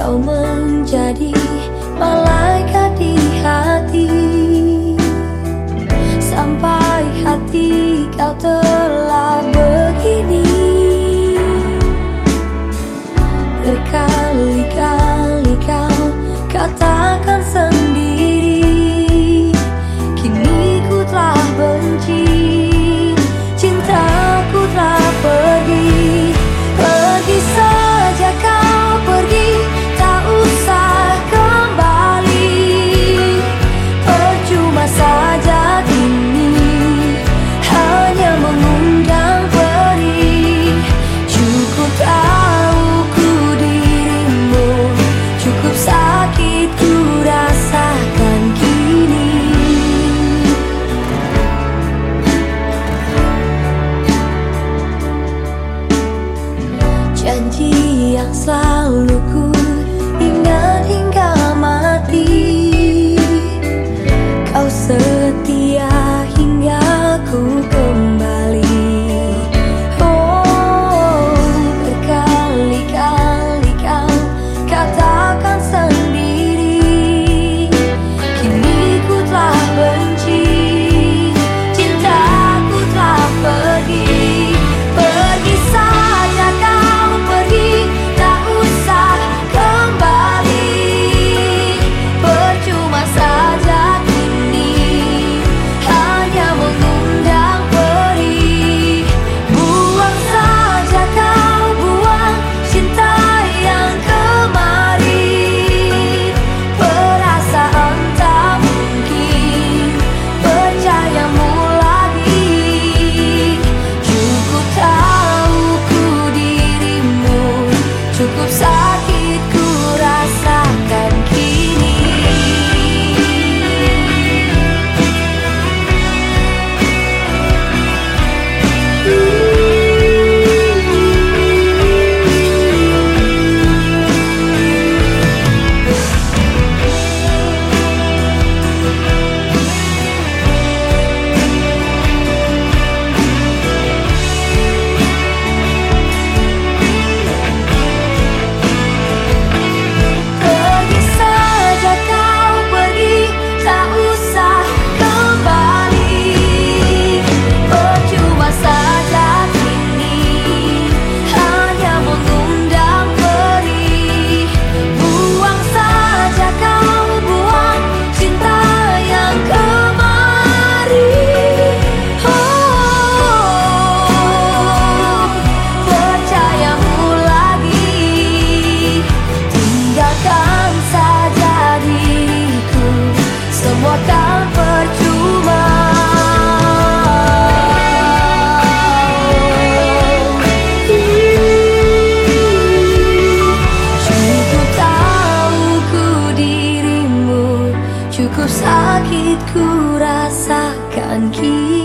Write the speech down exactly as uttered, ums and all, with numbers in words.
kau menjadi malaikat di hati. Sampai hati kau telah begini. Berkali-kali kau katakan sendiri, kini ku telah benci, cintaku telah pergi. Pergi saja kau pergi, tak usah kembali. Percuma saja kini hanya mengundang perih. Cukup tahu ku dirimu, cukup sakit ku rasakan kini. Janji yang selalu ku ingat hingga mati, kau setia hingga ku kembali. Oh, berkali-kali kau katakan sendiri, kini ku telah benci, cintaku telah pergi. Pergi saja kau pergi, tak usah kembali. Percuma saja kini hanya mengundang perih. Buang saja kau, buang cinta yang kemarin. Perasaan tak mungkin percayamu lagi. Cukup tahu ku dirimu, cukup sakit ku rasakan kini. Pergi saja kau pergi, tak usah kembali. Percuma saja kini hanya mengundang perih. Buang saja kau, buang cinta yang kemarin. Oh, percayamu lagi. Tinggalkan saja diriku, semua kan percuma. Cukup tahu ku dirimu, cukup sakit ku rasakan kini.